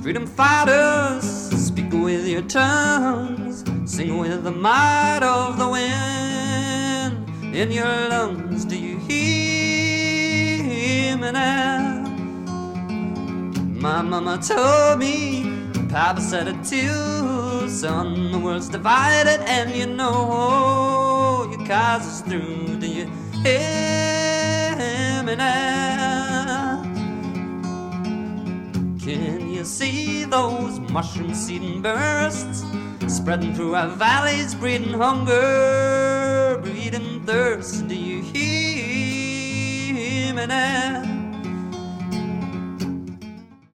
Freedom fighters, speak with your tongues, sing with the might of the wind in your lungs. Do you hear me now? My mama told me, Papa said it too, son, the world's divided and you know your cause is through. Do you hear me now? Can you see those mushroom seeding bursts spreading through our valleys, breeding hunger, breeding thirst? Do you hear me now?